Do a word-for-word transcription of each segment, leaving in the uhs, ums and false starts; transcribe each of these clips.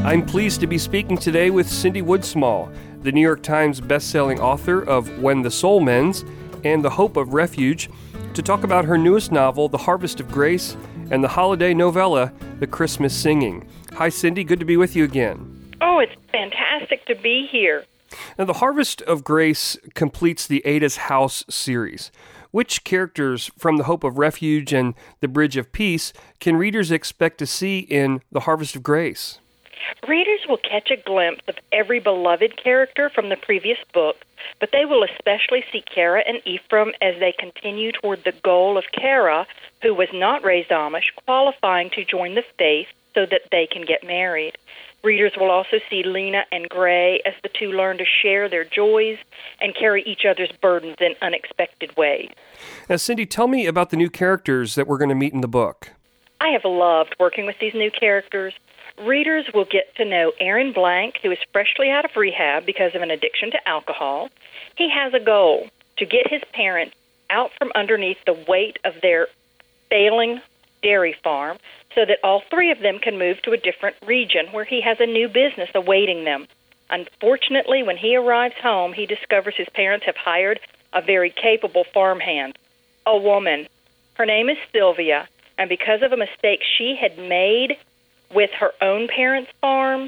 I'm pleased to be speaking today with Cindy Woodsmall, the New York Times bestselling author of When the Soul Mends and The Hope of Refuge, to talk about her newest novel, The Harvest of Grace, and the holiday novella, The Christmas Singing. Hi, Cindy. Good to be with you again. Oh, it's fantastic to be here. Now, The Harvest of Grace completes the Ada's House series. Which characters from The Hope of Refuge and The Bridge of Peace can readers expect to see in The Harvest of Grace? Readers will catch a glimpse of every beloved character from the previous book, but they will especially see Kara and Ephraim as they continue toward the goal of Kara, who was not raised Amish, qualifying to join the faith so that they can get married. Readers will also see Lena and Gray as the two learn to share their joys and carry each other's burdens in unexpected ways. Now, Cindy, tell me about the new characters that we're going to meet in the book. I have loved working with these new characters. Readers will get to know Aaron Blank, who is freshly out of rehab because of an addiction to alcohol. He has a goal to get his parents out from underneath the weight of their failing dairy farm so that all three of them can move to a different region where he has a new business awaiting them. Unfortunately, when he arrives home, he discovers his parents have hired a very capable farmhand, a woman. Her name is Sylvia, and because of a mistake she had made with her own parents' farm,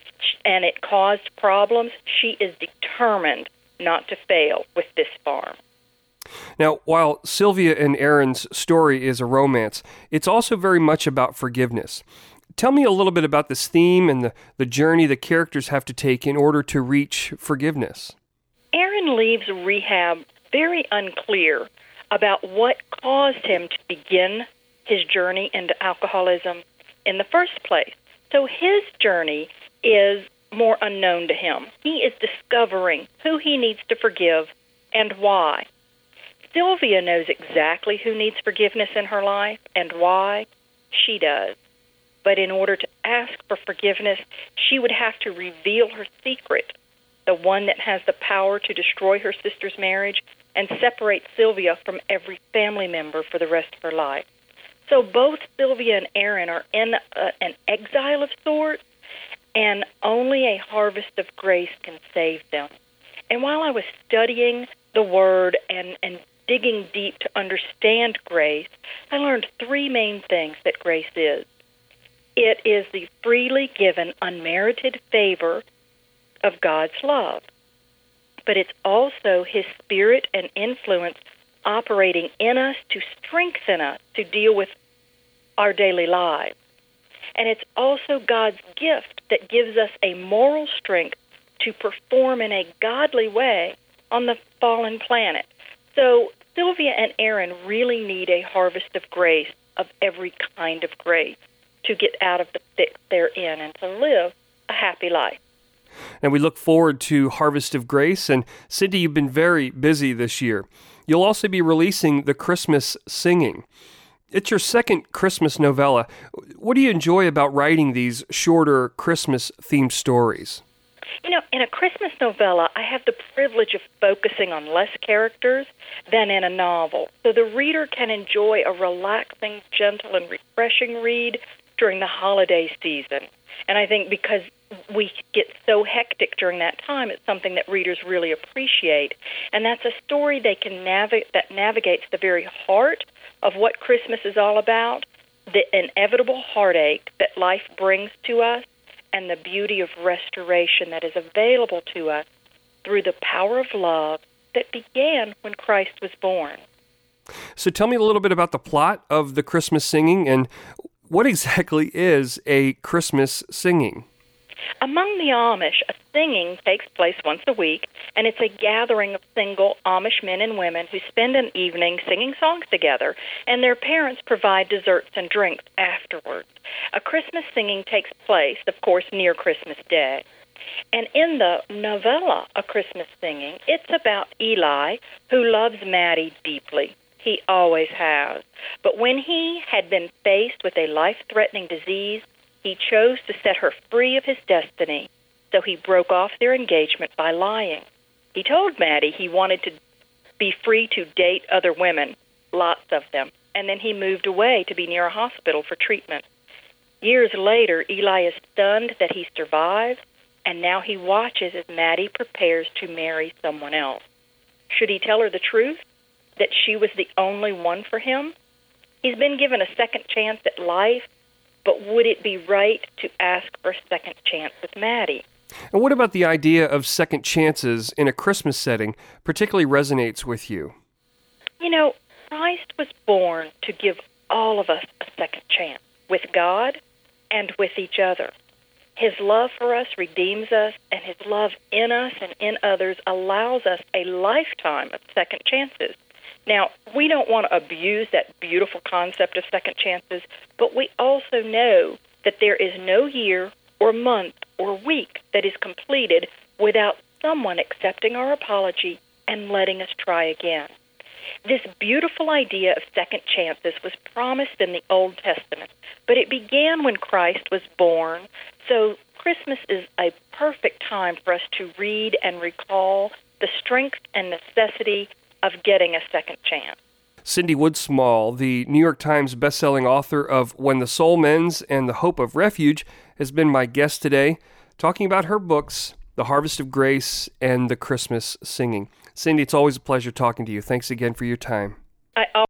and it caused problems, she is determined not to fail with this farm. Now, while Sylvia and Aaron's story is a romance, it's also very much about forgiveness. Tell me a little bit about this theme and the, the journey the characters have to take in order to reach forgiveness. Aaron leaves rehab very unclear about what caused him to begin his journey into alcoholism in the first place. So his journey is more unknown to him. He is discovering who he needs to forgive and why. Sylvia knows exactly who needs forgiveness in her life and why. She does. But in order to ask for forgiveness, she would have to reveal her secret, the one that has the power to destroy her sister's marriage and separate Sylvia from every family member for the rest of her life. So both Sylvia and Aaron are in uh, an exile of sorts, and only a harvest of grace can save them. And while I was studying the Word and, and digging deep to understand grace, I learned three main things that grace is. It is the freely given, unmerited favor of God's love. But it's also His Spirit and influence operating in us to strengthen us to deal with our daily lives. And it's also God's gift that gives us a moral strength to perform in a godly way on the fallen planet. So Sylvia and Aaron really need a harvest of grace, of every kind of grace, to get out of the fix they're in and to live a happy life. And we look forward to Harvest of Grace. And Cindy, you've been very busy this year. You'll also be releasing The Christmas Singing. It's your second Christmas novella. What do you enjoy about writing these shorter Christmas-themed stories? You know, in a Christmas novella, I have the privilege of focusing on less characters than in a novel. So the reader can enjoy a relaxing, gentle, and refreshing read during the holiday season. And I think because we get so hectic during that time, it's something that readers really appreciate. And that's a story they can navigate that navigates the very heart of what Christmas is all about, the inevitable heartache that life brings to us, and the beauty of restoration that is available to us through the power of love that began when Christ was born. So tell me a little bit about the plot of The Christmas Singing, and what exactly is a Christmas singing? Among the Amish, a singing takes place once a week, and it's a gathering of single Amish men and women who spend an evening singing songs together, and their parents provide desserts and drinks afterwards. A Christmas singing takes place, of course, near Christmas Day. And in the novella, A Christmas Singing, it's about Eli, who loves Maddie deeply. He always has. But when he had been faced with a life-threatening disease, he chose to set her free of his destiny, so he broke off their engagement by lying. He told Maddie he wanted to be free to date other women, lots of them, and then he moved away to be near a hospital for treatment. Years later, Eli is stunned that he survived, and now he watches as Maddie prepares to marry someone else. Should he tell her the truth, that she was the only one for him? He's been given a second chance at life, but would it be right to ask for a second chance with Maddie? And what about the idea of second chances in a Christmas setting particularly resonates with you? You know, Christ was born to give all of us a second chance, with God and with each other. His love for us redeems us, and his love in us and in others allows us a lifetime of second chances. Now, we don't want to abuse that beautiful concept of second chances, but we also know that there is no year or month or week that is completed without someone accepting our apology and letting us try again. This beautiful idea of second chances was promised in the Old Testament, but it began when Christ was born, so Christmas is a perfect time for us to read and recall the strength and necessity of getting a second chance. Cindy Wood Small, the New York Times bestselling author of When the Soul Mends and the Hope of Refuge, has been my guest today, talking about her books, The Harvest of Grace and The Christmas Singing. Cindy, it's always a pleasure talking to you. Thanks again for your time. I